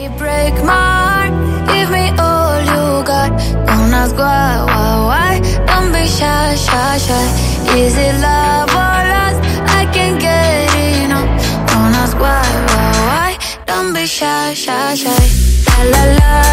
Break my heart, give me all you got. Don't ask why, don't be shy, shy, shy. Is it love or lust? I can't get enough. Don't ask why, don't be shy, shy, shy. La la la.